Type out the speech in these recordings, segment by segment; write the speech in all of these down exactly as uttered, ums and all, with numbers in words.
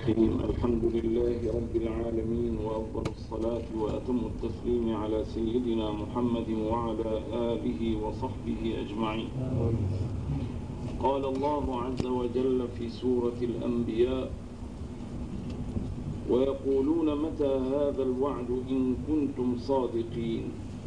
الحمد لله رب العالمين، وأفضل الصلاة وأتم التسليم على سيدنا محمد وعلى آله وصحبه أجمعين. قال الله عز وجل في سورة الأنبياء: ويقولون متى هذا الوعد إن كنتم صادقين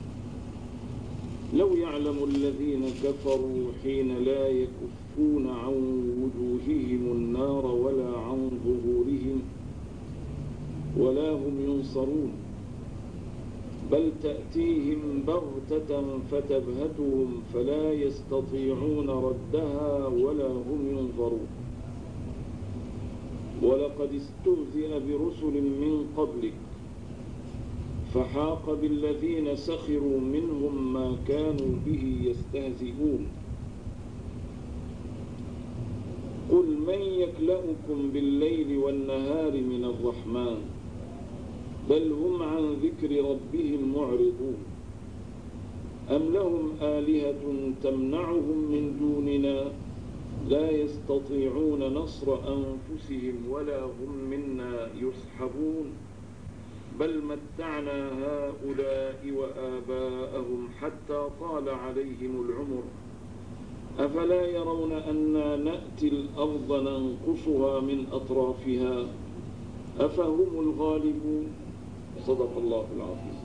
لو يعلم الذين كفروا حين لا يكفون عن وجوههم النار ولا عن ظهورهم ولا هم ينصرون بل تأتيهم بغتة فتبهتهم فلا يستطيعون ردها ولا هم ينظرون ولقد استهزئ برسل من قبلك فحاق بالذين سخروا منهم ما كانوا به يستهزئون قل من يكلؤكم بالليل والنهار من الرحمن بل هم عن ذكر ربهم معرضون أم لهم آلهة تمنعهم من دوننا لا يستطيعون نصر أنفسهم ولا هم منا يصحبون بل متعنا هؤلاء وآباءهم حتى طال عليهم العمر أفلا يرون أنا نأتي الأرض ننقصها من أطرافها أفهم الغالبون. صدق الله العظيم.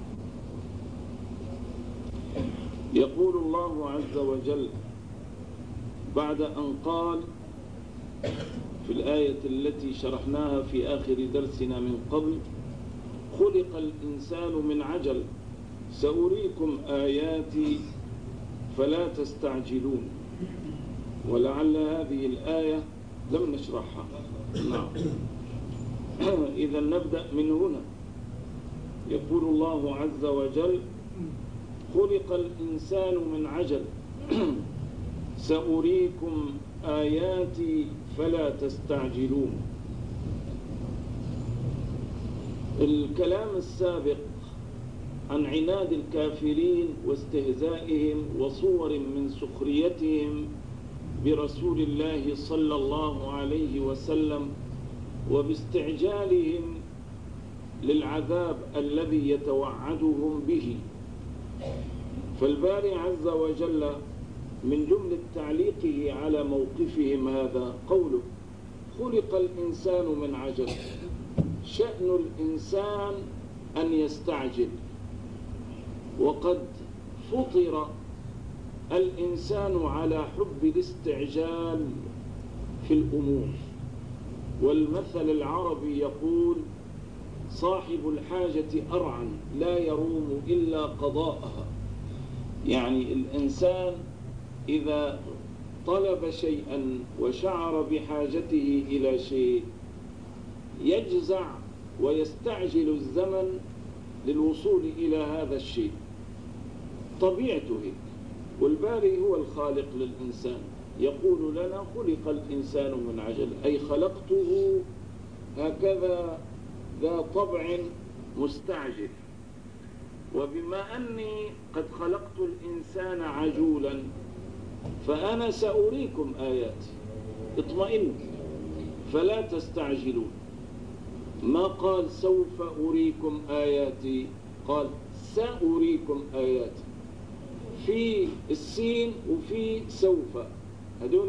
يقول الله عز وجل بعد أن قال في الآية التي شرحناها في آخر درسنا من قبل: خلق الإنسان من عجل سأريكم آياتي فلا تستعجلون. ولعل هذه الآية لم نشرحها. نعم. إذا نبدأ من هنا. يقول الله عز وجل: خلق الإنسان من عجل سأريكم آياتي فلا تستعجلون. الكلام السابق عن عناد الكافرين واستهزائهم وصور من سخريتهم برسول الله صلى الله عليه وسلم وباستعجالهم للعذاب الذي يتوعدهم به. فالباري عز وجل من جملة تعليقه على موقفهم هذا قوله: خلق الإنسان من عجل. شأن الإنسان أن يستعجل، وقد فطر الإنسان على حب الاستعجال في الأمور. والمثل العربي يقول: صاحب الحاجة أرعن لا يروم إلا قضاءها. يعني الإنسان إذا طلب شيئا وشعر بحاجته إلى شيء يجزع ويستعجل الزمن للوصول إلى هذا الشيء، طبيعته هيك. والباري هو الخالق للإنسان، يقول لنا: خلق الإنسان من عجل، أي خلقته هكذا ذا طبع مستعجل. وبما أني قد خلقت الإنسان عجولا فأنا سأريكم آياتي، اطمئن فلا تستعجلون. ما قال سوف أريكم آياتي، قال سأريكم آياتي. في السين وفي سوف، هدول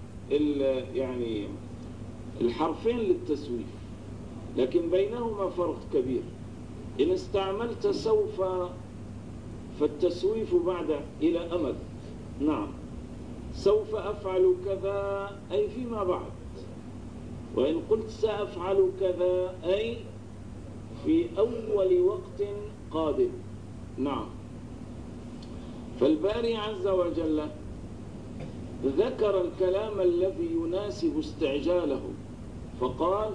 يعني الحرفين للتسويف، لكن بينهما فرق كبير. إن استعملت سوف فالتسويف بعد إلى أمد. نعم، سوف أفعل كذا أي فيما بعد. وإن قلت سأفعل كذا أي في أول وقت قادم. نعم. فالباري عز وجل ذكر الكلام الذي يناسب استعجاله فقال: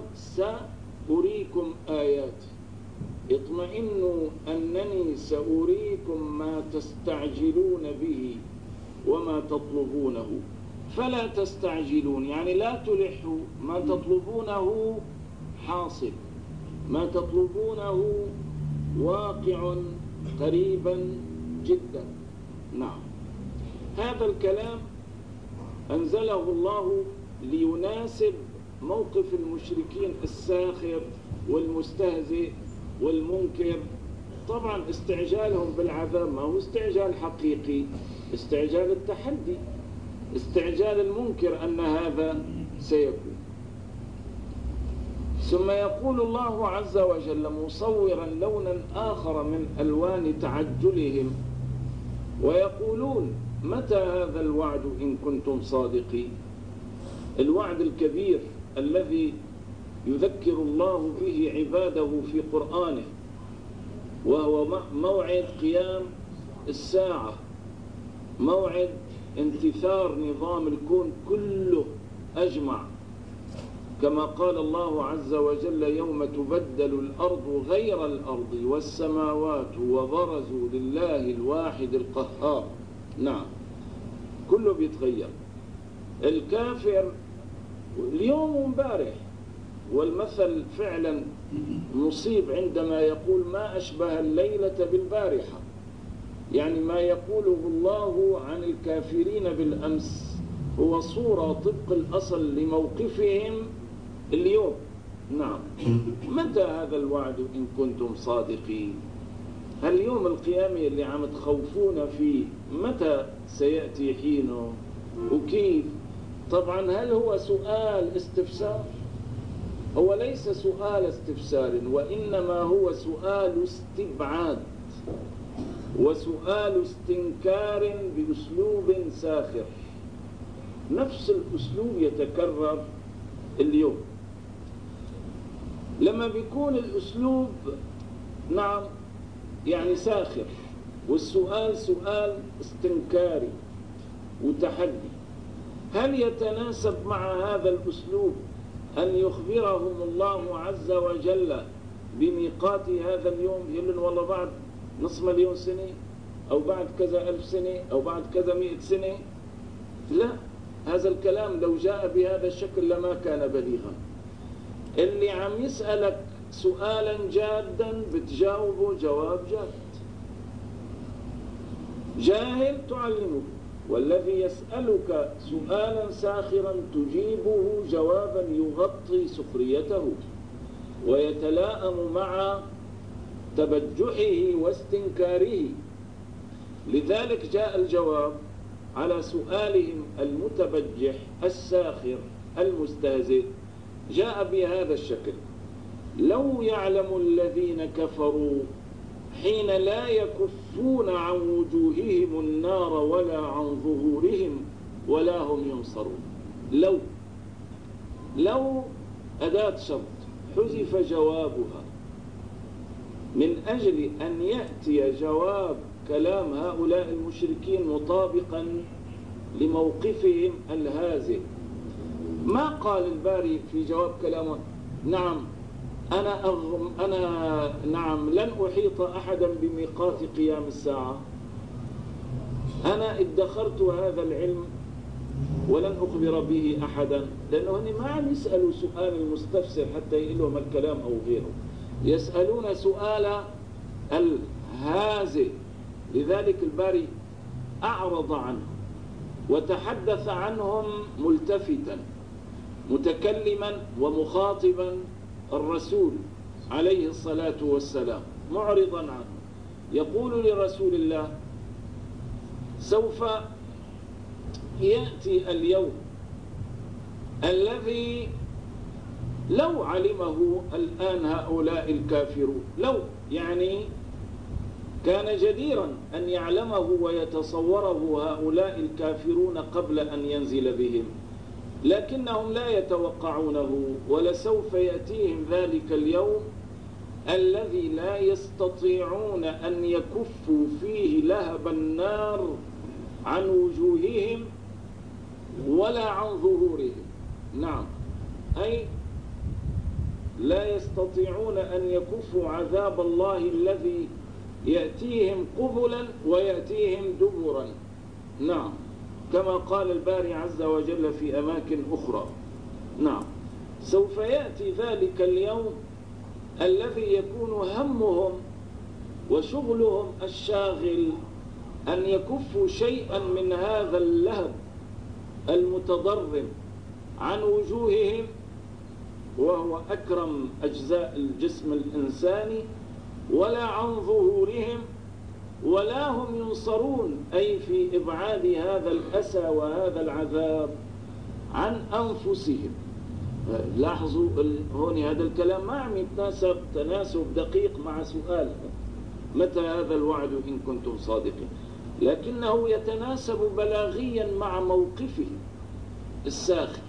سأريكم آياتي، اطمئنوا أنني سأريكم ما تستعجلون به وما تطلبونه فلا تستعجلون. يعني لا تلحوا، ما تطلبونه حاصل، ما تطلبونه واقع قريبا جدا. نعم. هذا الكلام أنزله الله ليناسب موقف المشركين الساخر والمستهزئ والمنكر. طبعا استعجالهم بالعذاب ما هو استعجال حقيقي، استعجال التحدي، استعجال المنكر أن هذا سيكون. ثم يقول الله عز وجل مصورا لونا آخر من ألوان تعجلهم ويقولون متى هذا الوعد إن كنتم صادقين. الوعد الكبير الذي يذكر الله به عباده في قرآنه، وهو موعد قيام الساعة، موعد انتثار نظام الكون كله أجمع، كما قال الله عز وجل يوم تبدل الأرض غير الأرض والسماوات وبرزوا لله الواحد القهار. نعم، كله بيتغير. الكافر اليوم ومبارح، والمثل فعلا مصيب عندما يقول ما أشبه الليلة بالبارحة، يعني ما يقوله الله عن الكافرين بالأمس هو صورة طبق الأصل لموقفهم اليوم. نعم، متى هذا الوعد إن كنتم صادقين؟ هل يوم القيامة اللي عم تخوفون فيه متى سيأتي حينه وكيف؟ طبعا هل هو سؤال استفسار؟ هو ليس سؤال استفسار، وإنما هو سؤال استبعاد وسؤال استنكار بأسلوب ساخر. نفس الأسلوب يتكرر اليوم. لما بيكون الأسلوب نعم يعني ساخر والسؤال سؤال استنكاري وتحدي، هل يتناسب مع هذا الأسلوب أن يخبرهم الله عز وجل بميقات هذا اليوم؟ يقولون والله بعد نصف مليون سنة أو بعد كذا ألف سنة أو بعد كذا مئة سنة. لا، هذا الكلام لو جاء بهذا الشكل لما كان بليغا. اللي عم يسألك سؤالا جادا بتجاوبه جواب جاد، جاهل تعلمه، والذي يسألك سؤالا ساخرا تجيبه جوابا يغطي سخريته ويتلائم مع تبجحه واستنكاره. لذلك جاء الجواب على سؤالهم المتبجح الساخر المستهزئ، جاء بهذا الشكل: لو يعلم الذين كفروا حين لا يكفون عن وجوههم النار ولا عن ظهورهم ولا هم ينصرون. لو لو أداة شرط حذف جوابها من أجل أن يأتي جواب كلام هؤلاء المشركين مطابقا لموقفهم الهازئ. ما قال الباري في جواب كلامه نعم أنا أغم أنا نعم لن أحيط أحدا بميقات قيام الساعة، أنا ادخرت هذا العلم ولن أخبر به أحدا، لأنه هن ما عم يسألوا سؤال المستفسر حتى يقلهم الكلام أو غيره، يسألون سؤال الهازئ. لذلك الباري أعرض عنه وتحدث عنهم ملتفتا متكلما ومخاطبا الرسول عليه الصلاة والسلام معرضا عنه، يقول لرسول الله: سوف يأتي اليوم الذي لو علمه الآن هؤلاء الكافرون، لو يعني كان جديرا أن يعلمه ويتصوره هؤلاء الكافرون قبل أن ينزل بهم، لكنهم لا يتوقعونه. ولسوف يأتيهم ذلك اليوم الذي لا يستطيعون أن يكفوا فيه لهب النار عن وجوههم ولا عن ظهورهم. نعم، أي لا يستطيعون أن يكفوا عذاب الله الذي يأتيهم قبلا ويأتيهم دبرا. نعم، كما قال الباري عز وجل في أماكن أخرى. نعم، سوف يأتي ذلك اليوم الذي يكون همهم وشغلهم الشاغل أن يكفوا شيئا من هذا اللهب المتضرم عن وجوههم وهو أكرم أجزاء الجسم الإنساني، ولا عن ظهورهم، ولا هم ينصرون، أي في إبعاد هذا الأسى وهذا العذاب عن أنفسهم. لاحظوا هون هذا الكلام ما عم يتناسب تناسب دقيق مع سؤال متى هذا الوعد إن كنتم صادقين، لكنه يتناسب بلاغيا مع موقفه الساخر.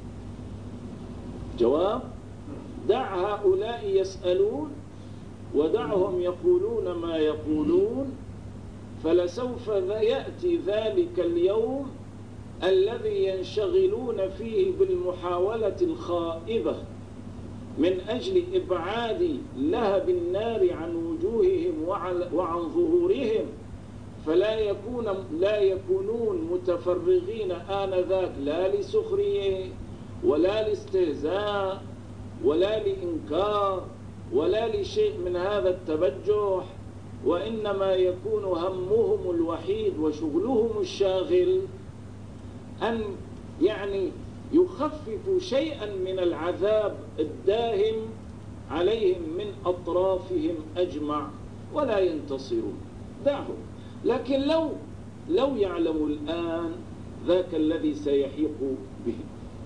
جواب: دع هؤلاء يسألون ودعهم يقولون ما يقولون، فلسوف يأتي ذلك اليوم الذي ينشغلون فيه بالمحاولة الخائبة من أجل إبعاد لهب النار عن وجوههم وعن ظهورهم، فلا يكون لا يكونون متفرغين آنذاك لا لسخرية ولا لاستهزاء ولا لإنكار ولا لشيء من هذا التبجح، وإنما يكون همهم الوحيد وشغلهم الشاغل أن يعني يخففوا شيئا من العذاب الداهم عليهم من أطرافهم أجمع، ولا ينتصرون. دعهم. لكن لو لو يعلموا الآن ذاك الذي سيحيق به.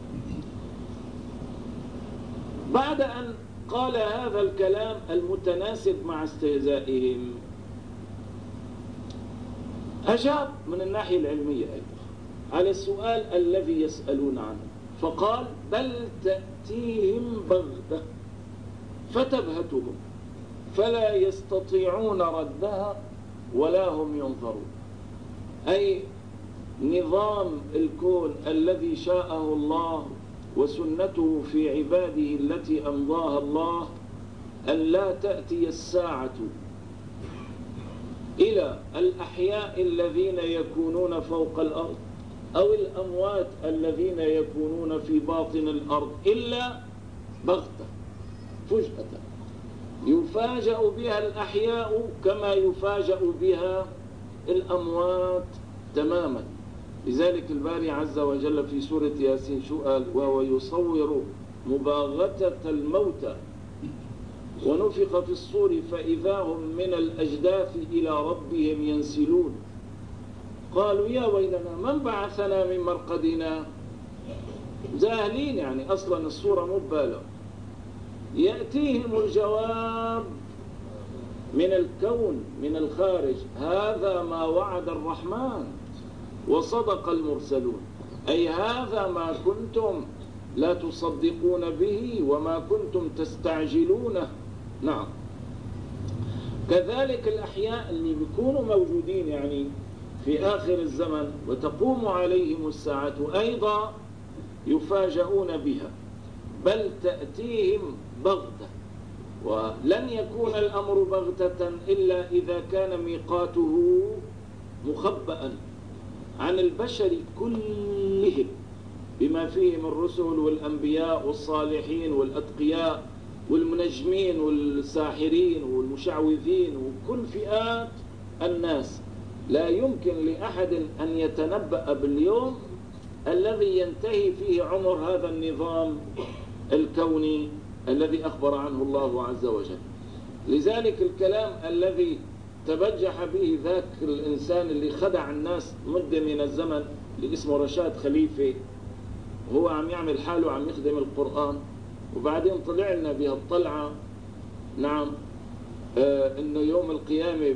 بعد أن قال هذا الكلام المتناسب مع استهزائهم، أجاب من الناحية العلمية أيضا على السؤال الذي يسألون عنه، فقال: بل تأتيهم بغتة فتبهتهم فلا يستطيعون ردها ولا هم ينظرون. أي نظام الكون الذي شاءه الله وسنته في عباده التي أمضاها الله أن لا تأتي الساعة إلى الأحياء الذين يكونون فوق الأرض أو الأموات الذين يكونون في باطن الأرض إلا بغتة فجأة يفاجأ بها الأحياء كما يفاجأ بها الأموات تماما. لذلك الباري عز وجل في سورة ياسين شو قال؟ وهو يصور مباغتة الموتى ونفخ في الصور فإذا هم من الأجداث إلى ربهم ينسلون قالوا يا ويلنا من بعثنا من مرقدنا. جاهلين، يعني أصلا الصورة مبالغة. يأتيهم الجواب من الكون من الخارج: هذا ما وعد الرحمن وصدق المرسلون. أي هذا ما كنتم لا تصدقون به وما كنتم تستعجلونه. نعم. كذلك الأحياء اللي بيكونوا موجودين يعني في آخر الزمن وتقوم عليهم الساعة أيضا يفاجؤون بها. بل تأتيهم بغتة، ولن يكون الأمر بغتة إلا إذا كان ميقاته مخبأ عن البشر كلهم بما فيهم الرسل والأنبياء والصالحين والأتقياء والمنجمين والساحرين والمشعوذين وكل فئات الناس. لا يمكن لأحد أن يتنبأ باليوم الذي ينتهي فيه عمر هذا النظام الكوني الذي أخبر عنه الله عز وجل. لذلك الكلام الذي تبجح به ذاك الإنسان اللي خدع الناس مدة من الزمن اللي اسمه رشاد خليفة، هو عم يعمل حاله عم يخدم القرآن، وبعدين طلع لنا بهالطلعة نعم آه إنه يوم القيامة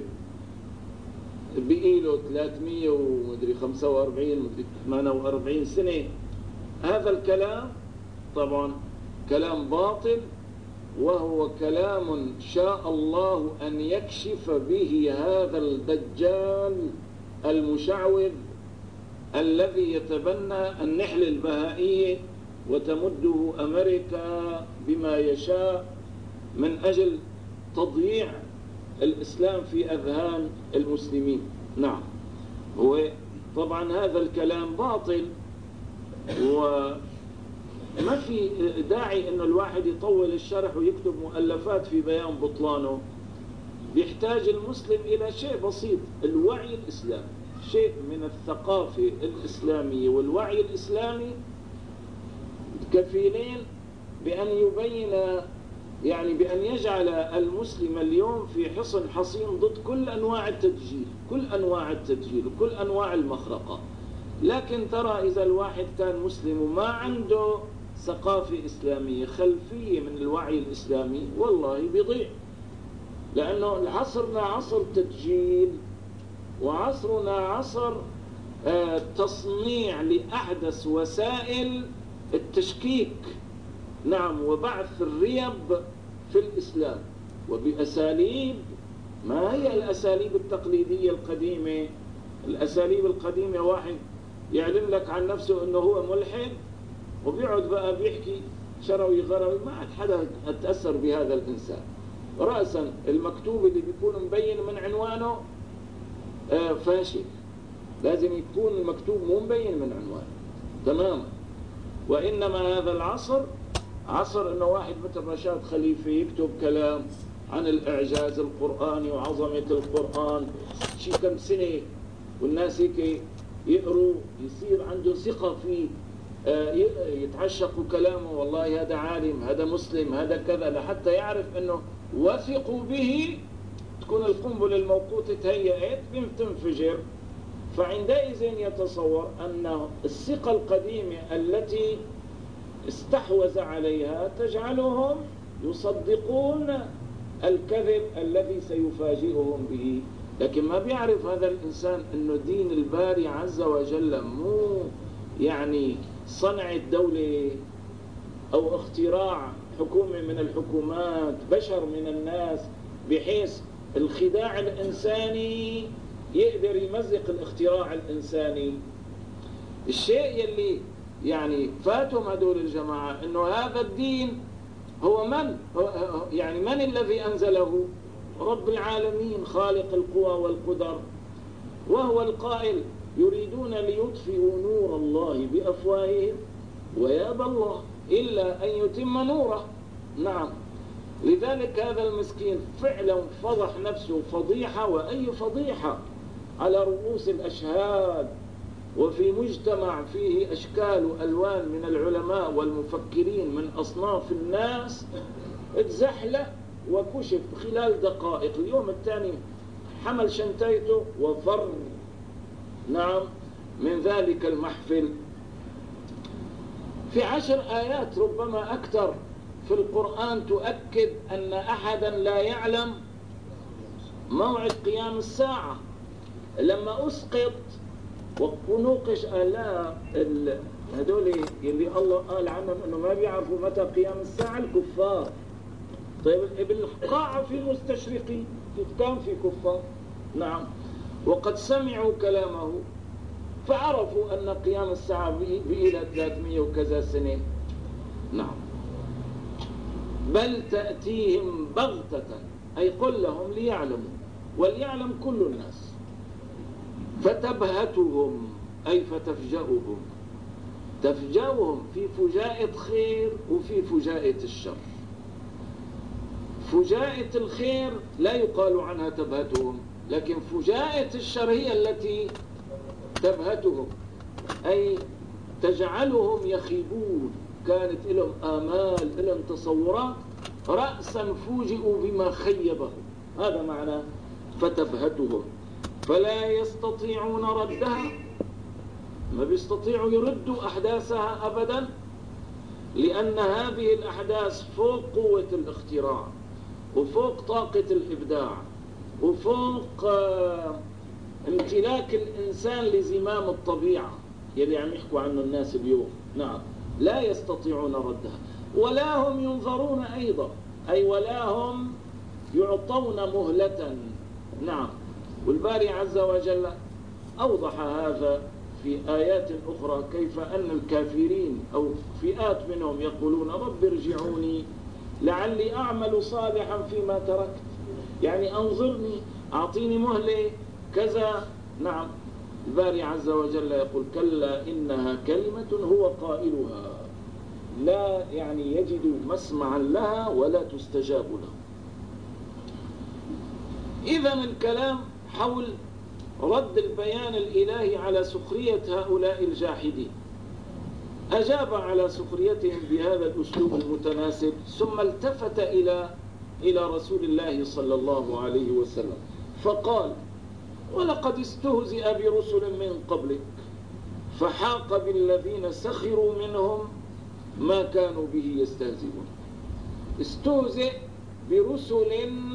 بقيله ثلاثمية وخمسة وأربعين مدري ثمانية وأربعين سنة. هذا الكلام طبعا كلام باطل، وهو كلام شاء الله أن يكشف به هذا الدجال المشعوذ الذي يتبنى النحل البهائية وتمده أمريكا بما يشاء من أجل تضييع الإسلام في أذهان المسلمين. نعم. هو طبعا هذا الكلام باطل، وما في داعي أن الواحد يطول الشرح ويكتب مؤلفات في بيان بطلانه. بيحتاج المسلم إلى شيء بسيط: الوعي الإسلامي، شيء من الثقافة الإسلامية والوعي الإسلامي كفيلين بأن يبين يعني بأن يجعل المسلم اليوم في حصن حصين ضد كل أنواع التدجيل، كل أنواع التدجيل وكل أنواع المخرقة. لكن ترى إذا الواحد كان مسلم وما عنده ثقافة إسلامية، خلفية من الوعي الإسلامي، والله بيضيع. لأنه عصرنا عصر تدجيل، وعصرنا عصر آه تصنيع لأحدث وسائل التشكيك، نعم، وبعث الريب في الإسلام، وبأساليب ما هي الأساليب التقليدية القديمة. الأساليب القديمة واحد يعلن لك عن نفسه أنه هو ملحد، وبيقعد بقى بيحكي شروي غروي، ما عاد حدا أتأثر بهذا الإنسان. رأسا المكتوب اللي بيكون مبين من عنوانه آه فاشل، لازم يكون المكتوب مو مبين من عنوانه تماما. وإنما هذا العصر عصر أنه واحد مثل رشاد خليفة يكتب كلام عن الإعجاز القرآني وعظمة القرآن شي كم سنة، والناس هيك يقروا، يصير عنده ثقة فيه، يتعشقوا كلامه، والله هذا عالم، هذا مسلم، هذا كذا، لحتى يعرف أنه وثقوا به، تكون القنبلة الموقوتة تهيأت تنفجر. فعندئذ يتصور أن الثقة القديمة التي استحوذ عليها تجعلهم يصدقون الكذب الذي سيفاجئهم به. لكن ما بيعرف هذا الإنسان أنه دين الباري عز وجل مو يعني صنع الدولة أو اختراع حكومة من الحكومات، بشر من الناس، بحيث الخداع الإنساني يقدر يمزق الاختراع الإنساني. الشيء يلي يعني فاتهم هدول الجماعة أنه هذا الدين هو من هو يعني من الذي أنزله؟ رب العالمين خالق القوى والقدر، وهو القائل يريدون ليطفئوا نور الله بأفواههم ويأبى الله إلا أن يتم نوره. نعم، لذلك هذا المسكين فعلا فضح نفسه فضيحة، وأي فضيحة على رؤوس الأشهاد، وفي مجتمع فيه أشكال وألوان من العلماء والمفكرين من أصناف الناس، اتزحلق وكشف خلال دقائق. اليوم الثاني حمل شنطته وفر، نعم، من ذلك المحفل. في عشر آيات ربما أكثر في القرآن تؤكد أن أحدا لا يعلم موعد قيام الساعة. لما أسقط ونوقش آلاء هذول اللي الله قال عنهم أنه ما بيعرفوا متى قيام الساعة، الكفار. طيب بالقاعة في مستشرقين، كان في كفار، نعم، وقد سمعوا كلامه فعرفوا أن قيام الساعة بإلى ثلاثمائة وكذا سنة. نعم، بل تأتيهم بغتة، أي قل لهم ليعلموا، وليعلم كل الناس، فتبهتهم أي فتفجأهم، تفجأهم في فجاءة خير وفي فجاءة الشر. فجاءة الخير لا يقال عنها تبهتهم، لكن فجاءة الشر هي التي تبهتهم، أي تجعلهم يخيبون. كانت لهم آمال، لهم تصورات، رأسا فوجئوا بما خيبهم. هذا معنى فتبهتهم، فلا يستطيعون ردها، ما بيستطيعوا يردوا أحداثها أبدا، لأن هذه الأحداث فوق قوة الاختراع، وفوق طاقة الإبداع، وفوق امتلاك الإنسان لزمام الطبيعة يلي عم يحكوا عنه الناس اليوم. نعم، لا يستطيعون ردها، ولا هم ينظرون أيضا، أي ولا هم يعطون مهلة. نعم، والباري عز وجل أوضح هذا في آيات أخرى، كيف أن الكافرين أو فئات منهم يقولون رب ارجعوني لعلي أعمل صالحا فيما تركت، يعني أنظرني، أعطيني مهلة كذا. نعم، الباري عز وجل يقول كلا إنها كلمة هو قائلها، لا يعني يجد مسمعا لها ولا تستجاب له. إذن الكلام حول رد البيان الإلهي على سخرية هؤلاء الجاحدين أجاب على سخريتهم بهذا الأسلوب المتناسب، ثم التفت إلى إلى رسول الله صلى الله عليه وسلم فقال: ولقد استهزئ برسل من قبلك فحاق بالذين سخروا منهم ما كانوا به يستهزئون. استهزئ برسل،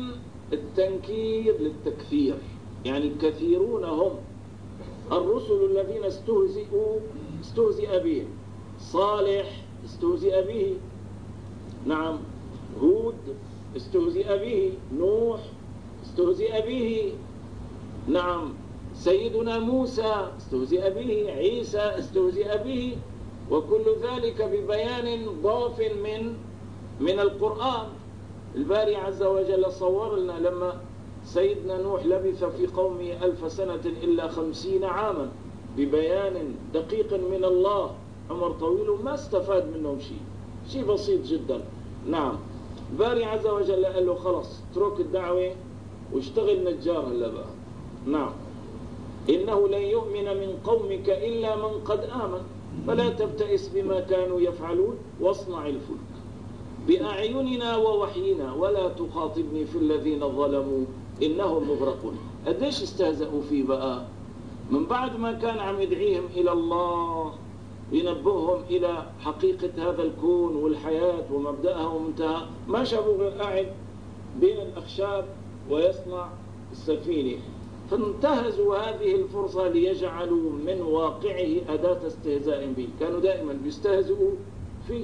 التنكير للتكثير، يعني كثيرون هم الرسل الذين استهزئوا استهزئ بهم. صالح استهزئ به، نعم. هود استهزئ به، نوح استهزئ به، نعم. سيدنا موسى استهزئ به، عيسى استهزئ به، وكل ذلك ببيان ضاف من من القرآن. الباري عز وجل صور لنا لما سيدنا نوح لبث في قومه ألف سنة إلا خمسين عاما، ببيان دقيق من الله، عمر طويل ما استفاد منهم شيء، شيء بسيط جدا. نعم. الباري عز وجل قال له: خلاص اترك الدعوة واشتغل نجار هلا بقى. نعم. إنه لن يؤمن من قومك إلا من قد آمن فلا تبتئس بما كانوا يفعلون واصنع الفلك بأعيننا ووحينا ولا تخاطبني في الذين ظلموا إنهم مغرقون. قديش استهزأوا فيه بقى؟ من بعد ما كان عم يدعيهم إلى الله، ينبههم إلى حقيقة هذا الكون والحياة ومبدأها ومنتهى، ما شافوا غير قاعد بين الأخشاب ويصنع السفينة، فانتهزوا هذه الفرصة ليجعلوا من واقعه أداة استهزاء به. كانوا دائما بيستهزئوا فيه.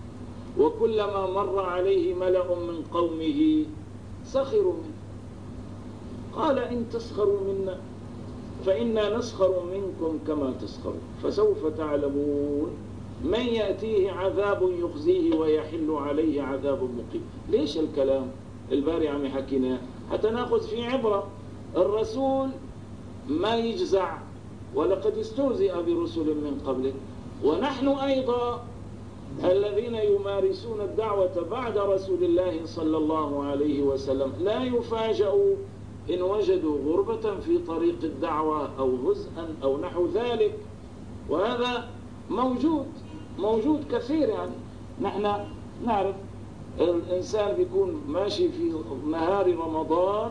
وكلما مر عليه ملأ من قومه سخروا منه، قال: إن تسخروا منا فإنا نسخر منكم كما تسخرون فسوف تعلمون من يأتيه عذاب يخزيه ويحل عليه عذاب مقيم. ليش الكلام الباري عم يحكينا؟ حتى نأخذ فيه عبرة. الرسول ما يجزع، ولقد استهزئ برسل من قبلك، ونحن أيضا الذين يمارسون الدعوة بعد رسول الله صلى الله عليه وسلم لا يفاجئوا إن وجدوا غربة في طريق الدعوة أو هزءا أو نحو ذلك، وهذا موجود موجود كثير. يعني نحن نعرف الإنسان بيكون ماشي في نهار رمضان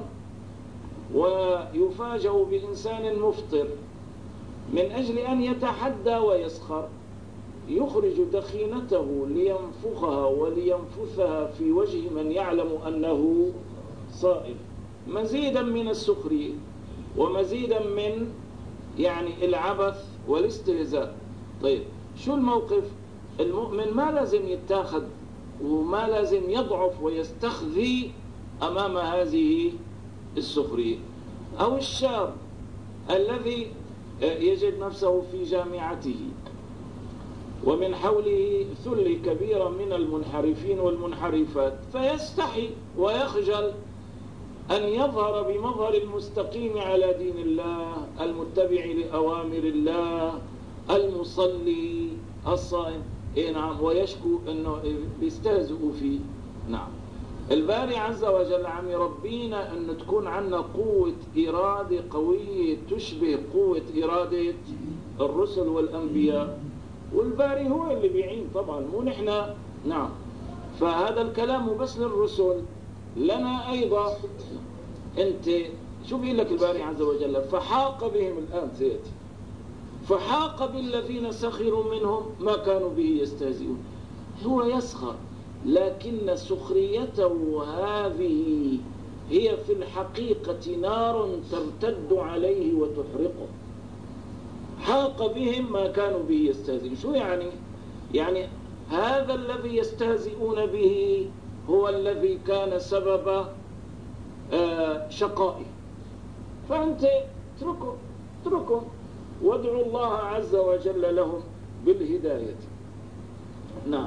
ويفاجأ بإنسان مفطر، من أجل أن يتحدى ويسخر يخرج دخينته لينفخها ولينفثها في وجه من يعلم أنه صائم، مزيدا من السخرية ومزيدا من يعني العبث والاستهزاء. طيب شو الموقف؟ المؤمن ما لازم يتاخذ وما لازم يضعف ويستخذي أمام هذه السخرية. أو الشاب الذي يجد نفسه في جامعته ومن حوله ثلة كبيرة من المنحرفين والمنحرفات، فيستحي ويخجل أن يظهر بمظهر المستقيم على دين الله، المتبع لأوامر الله، المصلي الصائم. إيه نعم. ويشكو أنه بيستهزئوا فيه. نعم. الباري عز وجل عم يربينا أن تكون عنا قوة إرادة قوية تشبه قوة إرادة الرسل والأنبياء، والباري هو اللي بيعين طبعا، مو نحن. نعم. فهذا الكلام مو بس للرسل، لنا أيضا. أنت شو بيقول لك الباري عز وجل؟ فحاق بهم، الآن سيأتي، فحاق بالذين سخروا منهم ما كانوا به يستهزئون. هو يسخر، لكن سخريته هذه هي في الحقيقة نار ترتد عليه وتحرقه. حاق بهم ما كانوا به يستهزئون. شو يعني؟ يعني هذا الذي يستهزئون به هو الذي كان سبب شقائه، فأنت اتركه اتركه وادعوا الله عز وجل لهم بالهداية. نعم.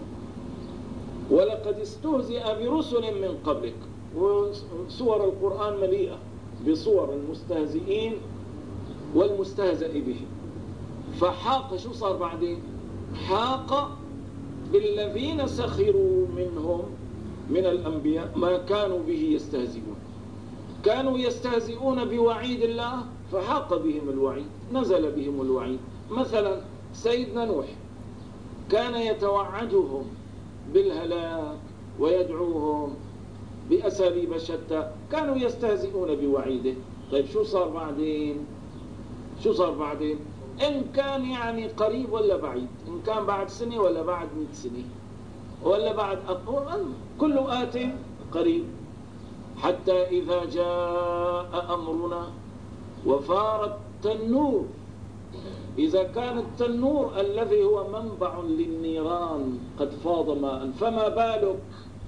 ولقد استهزئ برسل من قبلك. وصور القرآن مليئة بصور المستهزئين والمستهزئ به. فحاق، شو صار بعدين؟ حاق بالذين سخروا منهم من الأنبياء ما كانوا به يستهزئون. كانوا يستهزئون بوعيد الله فحاق بهم الوعيد، نزل بهم الوعيد. مثلا سيدنا نوح كان يتوعدهم بالهلاك ويدعوهم بأساليب شتى، كانوا يستهزئون بوعيده. طيب شو صار بعدين؟ شو صار بعدين؟ إن كان يعني قريب ولا بعيد، إن كان بعد سنة ولا بعد مئة سنة ولا بعد أقوى، كل آت قريب. حتى إذا جاء أمرنا وفار التنور، إذا كان التنور الذي هو منبع للنيران قد فاض ماء، فما بالك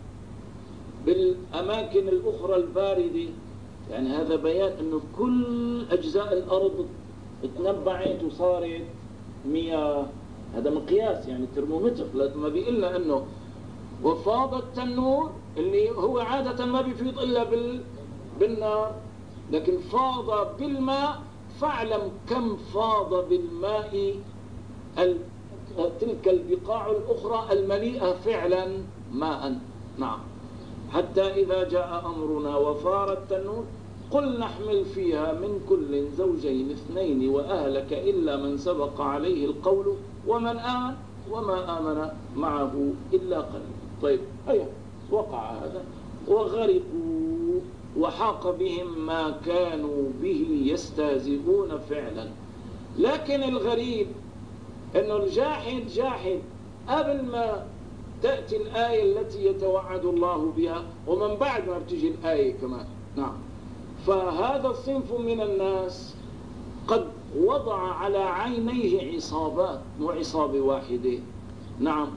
بالأماكن الأخرى الباردة. يعني هذا بيان أنه كل أجزاء الأرض اتنبعت وصارت مياه. هذا مقياس، يعني ترمومتر. لما بيقلنا أنه وفاض التنور اللي هو عادة ما بيفيض إلا بال... بالنار، لكن فاض بالماء، فاعلم كم فاض بالماء ال... تلك البقاع الأخرى المليئة فعلا ماء. نعم. حتى إذا جاء أمرنا وفار التنور قل نحمل فيها من كل زوجين اثنين وأهلك إلا من سبق عليه القول ومن آمن وما آمن معه إلا قليل. طيب أيه وقع هذا وغرقوا وحاق بهم ما كانوا به يستهزئون فعلا. لكن الغريب أنه الجاحد جاحد قبل ما تأتي الآية التي يتوعد الله بها، ومن بعد ما بتجي الآية كمان. نعم. فهذا الصنف من الناس قد وضع على عينيه عصابات، مو عصابة واحدة. نعم.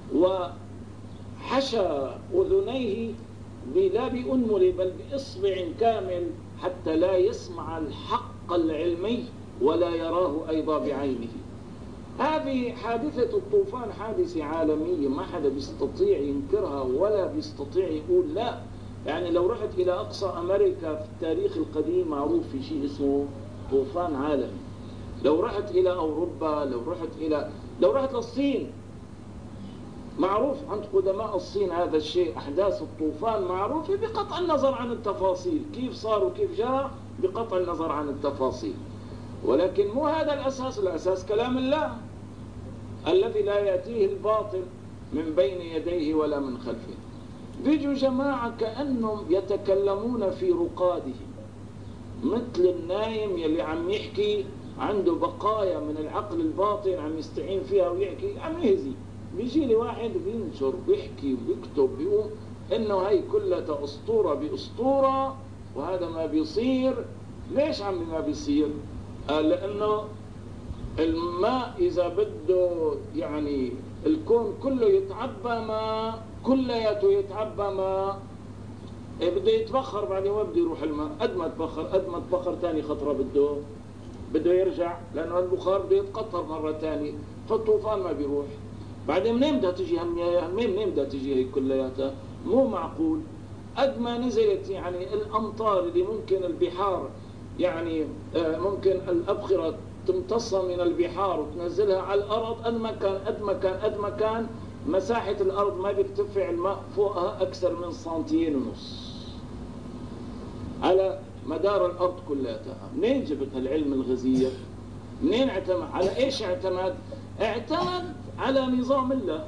وحشى أذنيه لا بأنمل بل بإصبع كامل حتى لا يسمع الحق العلمي ولا يراه أيضا بعينه. هذه حادثة الطوفان حادثة عالمية، ما حدا بيستطيع ينكرها ولا بيستطيع يقول لا. يعني لو رحت إلى أقصى أمريكا في التاريخ القديم معروف في شيء اسمه طوفان عالمي. لو رحت إلى أوروبا، لو رحت إلى لو رحت للصين، معروف عند قدماء الصين هذا الشيء. أحداث الطوفان معروفة بقطع النظر عن التفاصيل، كيف صار وكيف جاء بقطع النظر عن التفاصيل. ولكن مو هذا الأساس. الأساس كلام الله الذي لا يأتيه الباطل من بين يديه ولا من خلفه. بيجوا جماعة كأنهم يتكلمون في رقادهم، مثل النايم يلي عم يحكي عنده بقايا من العقل الباطن عم يستعين فيها ويحكي، عم يهزي. بيجي لي واحد بينشر بيحكي وبيكتب بيقوم إنه هاي كلها أسطورة بأسطورة وهذا ما بيصير. ليش عمي ما بيصير؟ آه لأنه الماء إذا بده يعني الكون كله يتعبى ماء، كلياته يتعبى ماء، بده يتبخر بعدين وين بده يروح الماء؟ قد ما تبخر قد ما تبخر ثاني خطرة بده بده يرجع، لأنه البخار بده يتقطر مرة ثانية، فالطوفان ما بيروح. بعدين منين بدها تجي هالمياه؟ منين بدها تجي هي كلياتها؟ مو معقول. قد ما نزلت يعني الأمطار اللي ممكن البحار يعني ممكن الأبخرة تمتصها من البحار وتنزلها على الأرض، قد ما كان قد ما كان قد ما كان مساحة الأرض ما بيرتفع الماء فوقها أكثر من سنتين ونص على مدار الأرض كلها. منين جبت هالعلم الغزير؟ منين اعتمد؟ على إيش اعتمد؟ اعتمد على نظام الله.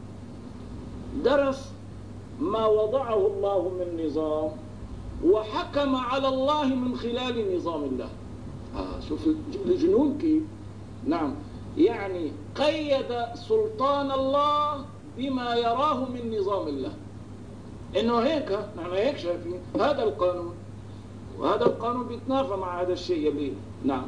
درس ما وضعه الله من نظام وحكم على الله من خلال نظام الله. آه شوف الجنون كيف. نعم. يعني قيد سلطان الله بما يراه من نظام الله، إنه هيك نحن هيك شايفين هذا القانون، وهذا القانون بيتنافى مع هذا الشيء اللي نعم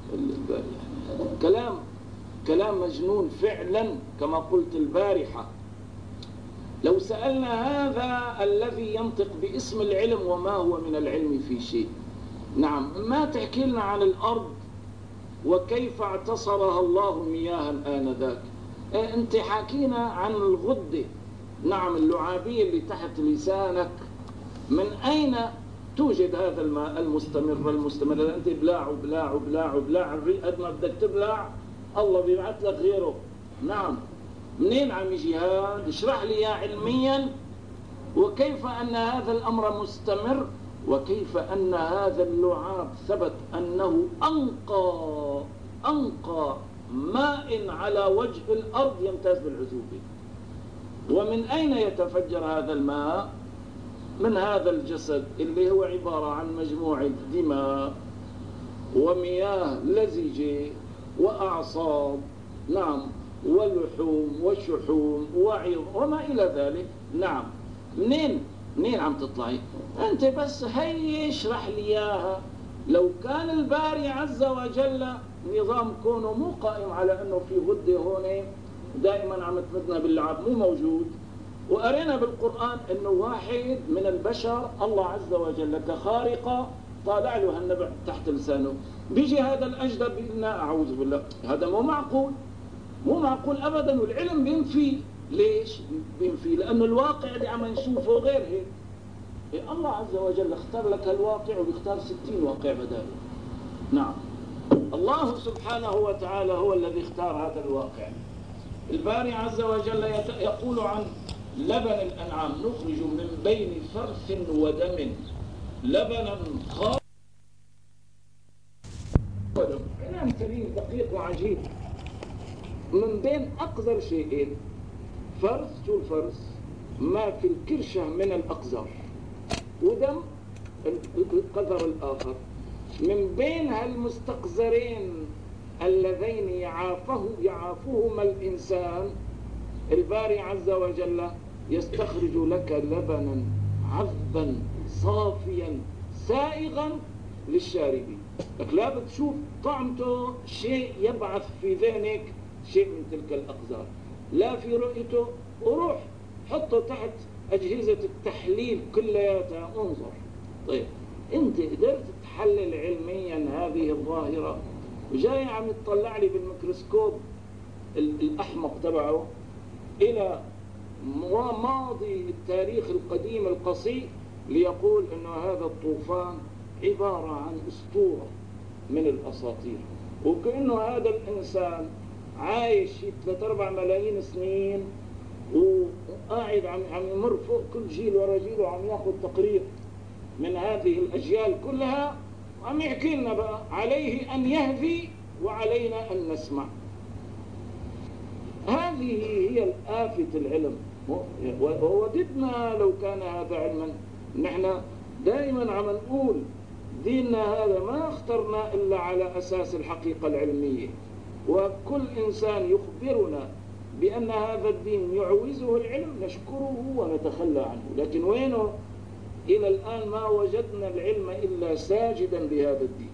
كلام كلام مجنون فعلا كما قلت البارحة. لو سألنا هذا الذي ينطق باسم العلم وما هو من العلم في شيء، نعم، ما تحكي لنا عن الأرض وكيف اعتصرها الله مياها آنذاك. اه انت حكينا عن الغدة، نعم، اللعابية اللي تحت لسانك. من أين توجد هذا الماء المستمر المستمر؟ أنت بلاع وبلاع وبلاع وبلاع الريق قد ما بدك تبلع الله بيبعث لك غيره. نعم. منين عم يجي هذا؟ اشرح لي يا علميا وكيف أن هذا الأمر مستمر، وكيف أن هذا اللعاب ثبت أنه أنقى أنقى ماء على وجه الأرض يمتاز بالعذوبة. ومن أين يتفجر هذا الماء؟ من هذا الجسد اللي هو عبارة عن مجموعة دماء ومياه لزجة وأعصاب، نعم، ولحوم وشحوم وعظ وما إلى ذلك. نعم، منين منين عم تطلعي أنت؟ بس هي اشرح لي إياها. لو كان الباري عز وجل نظام كونه مو قائم على أنه في غدة هون دائما عم تمدنا باللعب، مو موجود، وقرينا بالقرآن أنه واحد من البشر الله عز وجل كخارقة طالع له هالنبع تحت لسانه، بيجي هذا الأجدب بيقولنا أعوذ بالله، هذا مو معقول، مو معقول أبدا، والعلم بينفي. ليش بينفي؟ لأنه الواقع اللي عم نشوفه غير هيك. إيه، الله عز وجل اختار لك الواقع وبيختار ستين واقع بداله. نعم، الله سبحانه وتعالى هو الذي اختار هذا الواقع. الباري عز وجل يقول عن لبن الأنعام: نخرج من بين فرث ودم لبنا خالصا. كلام سليم دقيق وعجيب. من بين أقذر شيئين، فرث، شو الفرث؟ ما في الكرشة من الأقذار، ودم القذر الآخر. من بين هالمستقذرين اللذين يعافه يعافهما الإنسان، الباري عز وجل يستخرج لك لبنا عذبا صافيا سائغا للشاربين. لك لا بتشوف طعمته شيء يبعث في ذهنك شيء من تلك الأقذار، لا في رؤيته، وروح حطه تحت أجهزة التحليل كلياتها انظر. طيب انت قدرت تحلل علميا هذه الظاهرة، وجاي عم يطلع لي بالميكروسكوب الأحمق تبعه إلى ماضي التاريخ القديم القصير ليقول أنه هذا الطوفان عبارة عن أسطورة من الأساطير، وكأنه هذا الإنسان عايش ثلاثة أربع ملايين سنين وقاعد عم عم يمر فوق كل جيل ورا جيل وعم ياخذ تقرير من هذه الأجيال كلها، وعم يحكي لنا بقى عليه أن يهدي وعلينا أن نسمع. هذه هي الآفة العلم. ووددنا لو كان هذا علما. نحن دائما عم نقول ديننا هذا ما اخترنا إلا على أساس الحقيقة العلمية، وكل إنسان يخبرنا بأن هذا الدين يعوزه العلم نشكره ونتخلى عنه. لكن وينه؟ إلى الآن ما وجدنا العلم إلا ساجدا لهذا الدين.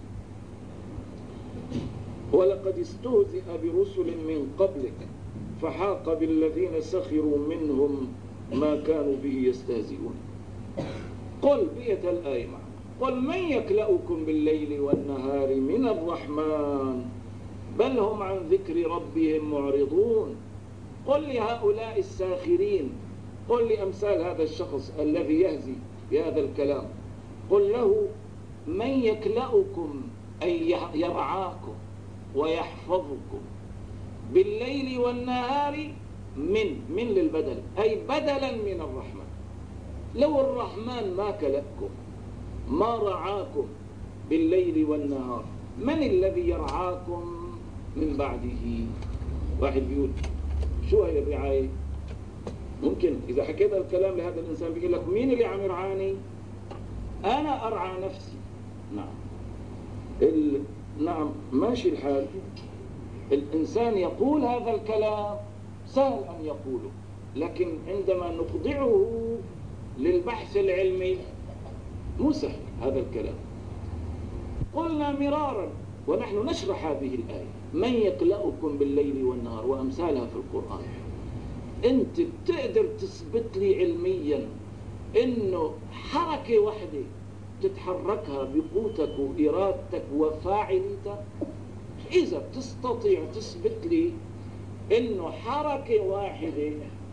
ولقد استهزئ برسل من قبلك فحاق بالذين سخروا منهم ما كانوا به يستهزئون. قل بيت الآية معنا: قل من يكلأكم بالليل والنهار من الرحمن بل هم عن ذكر ربهم معرضون. قل لهؤلاء الساخرين، قل لأمثال هذا الشخص الذي يهزي بهذا الكلام، قل له: من يكلأكم أي يرعاكم ويحفظكم بالليل والنهار، من من للبدل، أي بدلا من الرحمن. لو الرحمن ما كلأكم ما رعاكم بالليل والنهار، من الذي يرعاكم من بعده؟ واحد بيقول شو هي الرعاية؟ ممكن إذا حكيت الكلام لهذا الإنسان بيقول لك مين اللي عم يرعاني؟ أنا أرعى نفسي. نعم ال... نعم ماشي الحال. الإنسان يقول هذا الكلام سهل أن يقوله، لكن عندما نخضعه للبحث العلمي مو سهل هذا الكلام. قلنا مرارا ونحن نشرح هذه الآية: من يكلأكم بالليل والنهار وأمثالها في القرآن. أنت بتقدر تثبت لي علميا إنه حركة واحدة تتحركها بقوتك وإرادتك وفاعليتك؟ إذا بتستطيع تثبت لي إنه حركة واحدة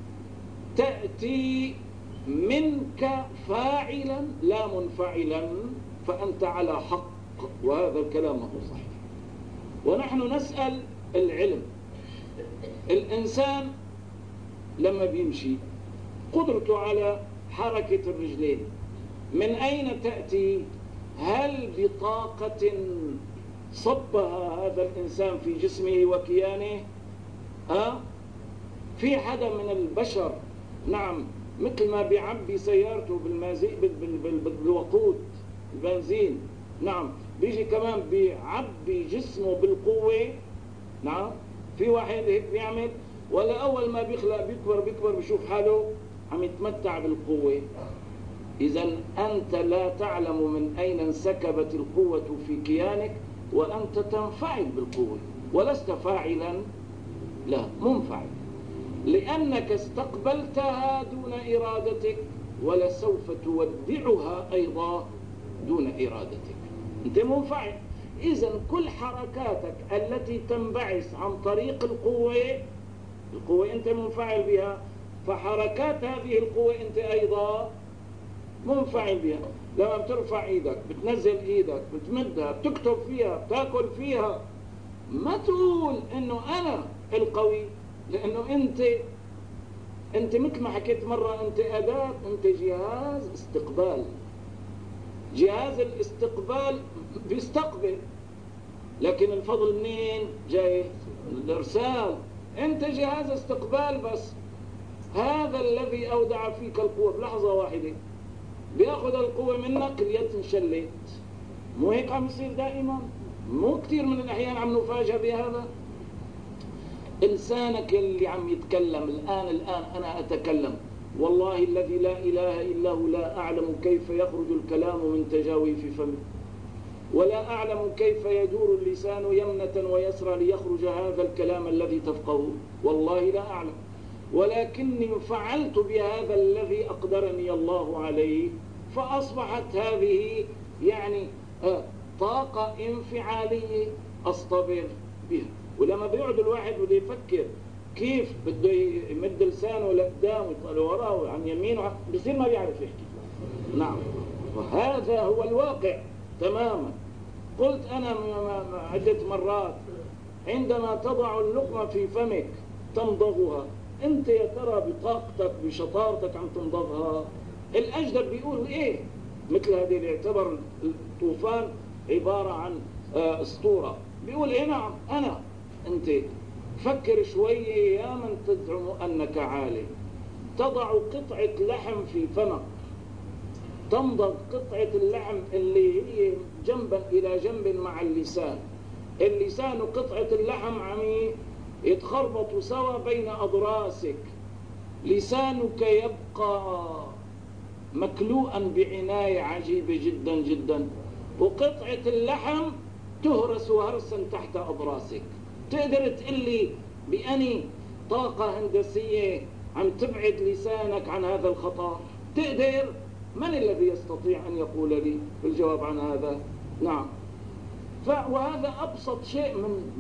تأتي منك فاعلا لا منفعلا فأنت على حق، وهذا الكلام هو صحيح. ونحن نسأل العلم. الإنسان لما بيمشي قدرته على حركة الرجلين من أين تأتي؟ هل بطاقة صبها هذا الإنسان في جسمه وكيانه. أه؟ في حدا من البشر نعم مثل ما بيعبي سيارته بالوقود البنزين، نعم بيجي كمان بيعبي جسمه بالقوة. نعم في واحد هيك بيعمل، ولا أول ما بيخلق بيكبر بيكبر بيشوف حاله عم يتمتع بالقوة. إذا أنت لا تعلم من أين انسكبت القوة في كيانك، وأنت تنفعل بالقوة ولست فاعلا، لا منفعل، لأنك استقبلتها دون إرادتك، ولسوف تودعها أيضا دون إرادتك. أنت منفعل. إذن كل حركاتك التي تنبعث عن طريق القوة، القوة أنت منفعل بها، فحركات هذه القوة أنت أيضا منفعل بها. لما بترفع إيدك، بتنزل إيدك، بتمدها، بتكتب فيها، بتاكل فيها، ما تقول إنه أنا القوي، لأنه أنت أنت مثل ما حكيت مرة، أنت أداة، أنت جهاز استقبال. جهاز الاستقبال بيستقبل، لكن الفضل منين جاي؟ من الإرسال. أنت جهاز استقبال بس. هذا الذي أودع فيك القوة بلحظة واحدة بياخذ القوة منك، اليد انشلت. مو هيك عم يصير دائما؟ مو كثير من الأحيان عم نفاجأ بهذا؟ إنسانك اللي عم يتكلم الآن، الآن أنا أتكلم، والله الذي لا إله إلا هو لا أعلم كيف يخرج الكلام من تجاويف فمي، ولا أعلم كيف يدور اللسان يمنة ويسرى ليخرج هذا الكلام الذي تفقهه، والله لا أعلم، ولكني فعلت بهذا الذي أقدرني الله عليه، فأصبحت هذه يعني طاقة انفعالية أصطبر بها. ولما بيقعد الواحد بده يفكر كيف بده يمد لسانه لقدام ويطلع وراه وعن يمينه، بصير ما بيعرف يحكي. نعم، وهذا هو الواقع تماما. قلت أنا عدة مرات، عندما تضع اللقمة في فمك تمضغها، أنت يا ترى بطاقتك بشطارتك عم تمضغها؟ الأجدب بيقول إيه؟ مثل هذه اللي يعتبر الطوفان عبارة عن أسطورة، بيقول إيه نعم أنا. أنت فكر شوية يا من تزعم أنك عالم، تضع قطعة لحم في فمك، تمضغ قطعة اللحم اللي هي جنبا إلى جنب مع اللسان، اللسان وقطعة اللحم عم يتخربطوا سوا بين أضراسك، لسانك يبقى مكلوءا بعناية عجيبة جدا جدا، وقطعة اللحم تهرس هرسا تحت أضراسك. تقدر تقلي بأني طاقة هندسية عم تبعد لسانك عن هذا الخطر؟ تقدر؟ من الذي يستطيع أن يقول لي بالجواب عن هذا؟ نعم. وهذا أبسط شيء. من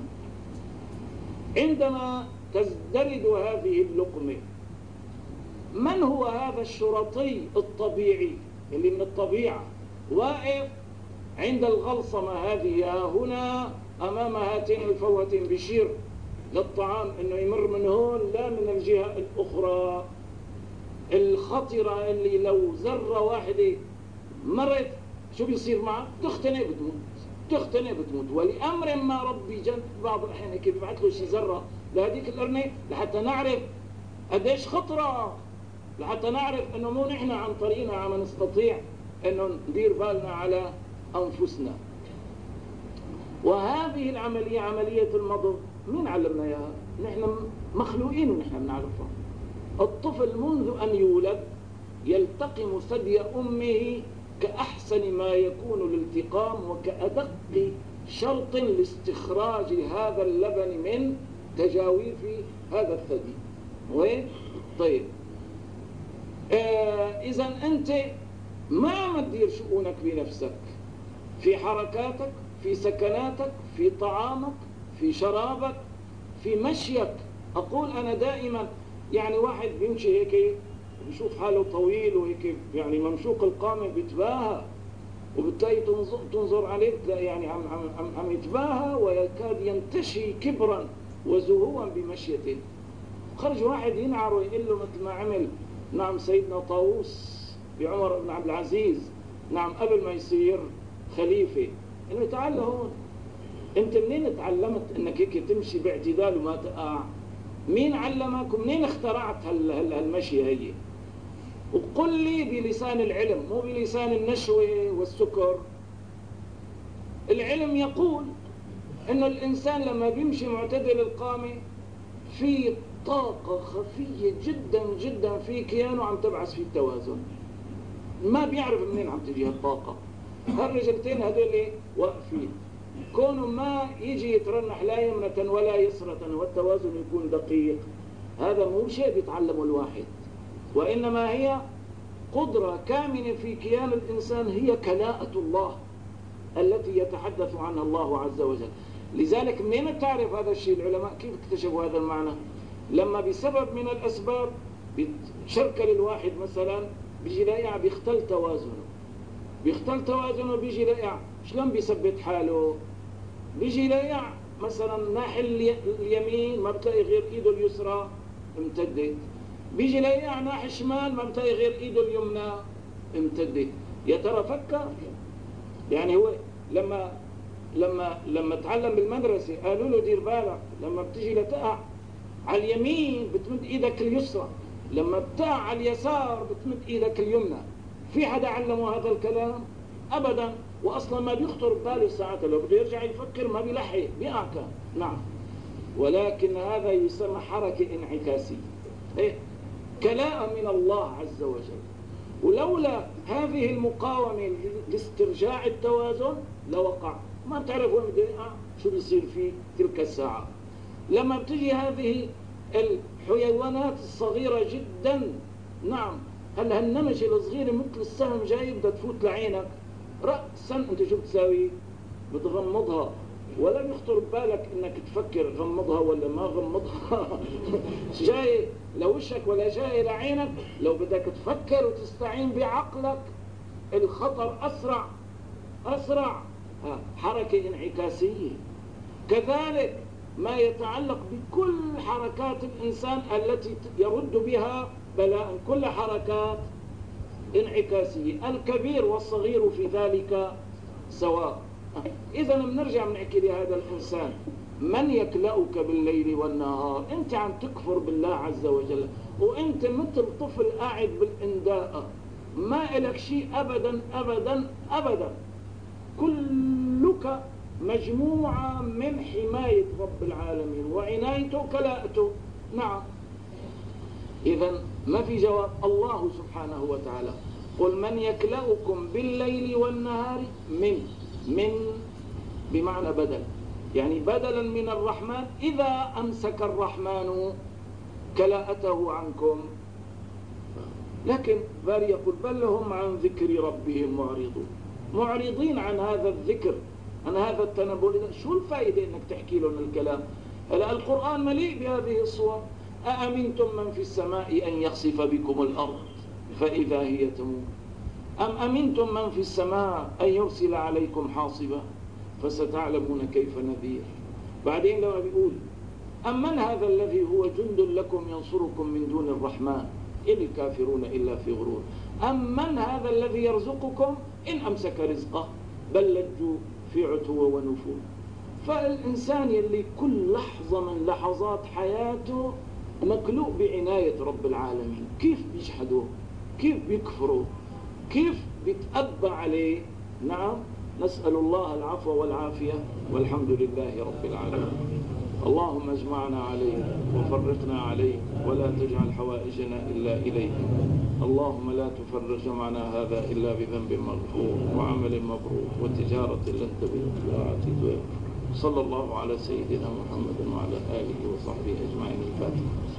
عندما تزدرد هذه اللقمة، من هو هذا الشرطي الطبيعي اللي من الطبيعة واقف عند الغلصمة هذه هنا أمام هاتين الفوهتين بشير للطعام إنه يمر من هون لا من الجهة الأخرى الخطرة، اللي لو ذرة واحدة مرت شو بيصير معه؟ تختنق بتموت، تختنق بتموت. ولأمر ما ربي جل بعض الأحيان كيف يبعث له شي ذرة لهذيك القرنة لحتى نعرف قديش خطرة، لحتى نعرف إنه مو نحن عن طريقنا عم نستطيع إنه ندير بالنا على أنفسنا. وهذه العملية عملية المضغ مين علمنا اياها؟ نحن مخلوقين ونحن بنعرفها. الطفل منذ أن يولد يلتقم ثدي أمه كأحسن ما يكون الالتقام، وكأدق شرط لاستخراج هذا اللبن من تجاويف هذا الثدي. وين؟ طيب آه إذا أنت ما عم تدير شؤونك بنفسك، في حركاتك، في سكناتك، في طعامك، في شرابك، في مشيك. أقول أنا دائما يعني واحد بيمشي هيك بيشوف حاله طويل وهيك يعني ممشوق القامة بيتباهى، وبالتالي تنظر, تنظر عليه بتلاقي يعني عم, عم, عم, عم يتباهى ويكاد ينتشي كبرا وزهوا بمشيته. خرج واحد ينعر ويقول له مثل ما عمل نعم سيدنا طاووس بعمر بن عبد العزيز، نعم قبل ما يصير خليفة، إنه تعال هون أنت منين تعلمت أنك هيك تمشي باعتدال وما تقع؟ مين علمك ومنين اخترعت هالمشي هي؟ وقل لي بلسان العلم مو بلسان النشوة والسكر. العلم يقول أن الإنسان لما بيمشي معتدل القامة في طاقة خفية جدا جدا في كيانه عم تبعث فيه التوازن، ما بيعرف منين عم تجي هالطاقة. هالرجلتين هذول واقفين، كونه ما يجي يترنح لا يمنة ولا يسرة والتوازن يكون دقيق، هذا مو شيء بيتعلمه الواحد، وإنما هي قدرة كامنة في كيان الإنسان، هي كلاءة الله التي يتحدث عنها الله عز وجل. لذلك منين تعرف هذا الشيء؟ العلماء كيف اكتشفوا هذا المعنى؟ لما بسبب من الأسباب بتشركل الواحد مثلا بيجي لاقع بيختل توازنه، بيختل توازنه بيجي لاقع شلون بيثبت حاله؟ بيجي لاقع مثلا ناحية اليمين ما بتلاقي غير ايده اليسرى امتدت، بيجي لاقع ناحية الشمال ما بتلاقي غير ايده اليمنى امتدت. يا ترى فكر؟ يعني هو لما لما لما تعلم بالمدرسة قالوا له دير بالك لما بتجي لتقع على اليمين بتمد ايدك اليسرى، لما بتقع على اليسار بتمد ايدك اليمنى. في حدا علمه هذا الكلام؟ ابدا، واصلا ما بيخطر بباله ساعتها، لو بده يرجع يفكر ما بيلحق بيقع كان. نعم، ولكن هذا يسمى حركة انعكاسية، إيه؟ كلاء من الله عز وجل. ولولا هذه المقاومة لاسترجاع التوازن لوقع، ما بتعرف وين بده يقع، شو بيصير فيه تلك الساعة. لما بتجي هذه الحيوانات الصغيرة جدا، نعم، هل هالنمشة الصغيرة مثل السهم جاي بدها تفوت لعينك رأسا، انت شو بتساوي؟ بتغمضها، ولا بيخطر ببالك انك تفكر غمضها ولا ما غمضها جاي لوشك ولا جاي لعينك. لو بدك تفكر وتستعين بعقلك الخطر أسرع أسرع. حركة انعكاسية. كذلك ما يتعلق بكل حركات الإنسان التي يرد بها بلاء، كل حركات انعكاسية، الكبير والصغير في ذلك سواء. إذا بنرجع بنحكي لهذا الإنسان من يكلأك بالليل والنهار. أنت عم تكفر بالله عز وجل، وأنت مثل طفل قاعد بالإنداء، ما إلك شيء أبدا أبدا أبدا، كلك مجموعة من حماية رب العالمين وعنايته وكلاءته. نعم، إذا ما في جواب. الله سبحانه وتعالى قل من يكلأكم بالليل والنهار من من بمعنى بدل، يعني بدلا من الرحمن، إذا أمسك الرحمن كلاءته عنكم. لكن بل يقول بل هم عن ذكر ربهم معرضون، معرضين عن هذا الذكر، عن هذا التنبؤ. شو الفائدة انك تحكي لهم الكلام؟ هلا القرآن مليء بهذه الصور. أأمنتم من في السماء أن يخسف بكم الأرض فإذا هي تمور، أم أمنتم من في السماء أن يرسل عليكم حاصبا فستعلمون كيف نذير. بعدين لما بيقول أمن هذا الذي هو جند لكم ينصركم من دون الرحمن إن الكافرون إلا في غرور، أمن هذا الذي يرزقكم إن أمسك رزقه بل لجوا في عتو ونفور. فالإنسان يلي كل لحظة من لحظات حياته مكلوء بعناية رب العالمين، كيف بيجحدوه؟ كيف بيكفروا؟ كيف بيتأبى عليه؟ نعم، نسأل الله العفو والعافية، والحمد لله رب العالمين. اللهم اجمعنا عليك وفرقنا عليك ولا تجعل حوائجنا إلا إليك. اللهم لا تفرج معنا هذا إلا بذنب مغفور وعمل مبرور وتجارة لن تبيع ولا عتيد. صلى الله على سيدنا محمد وعلى آله وصحبه أجمعين. الفاتحة.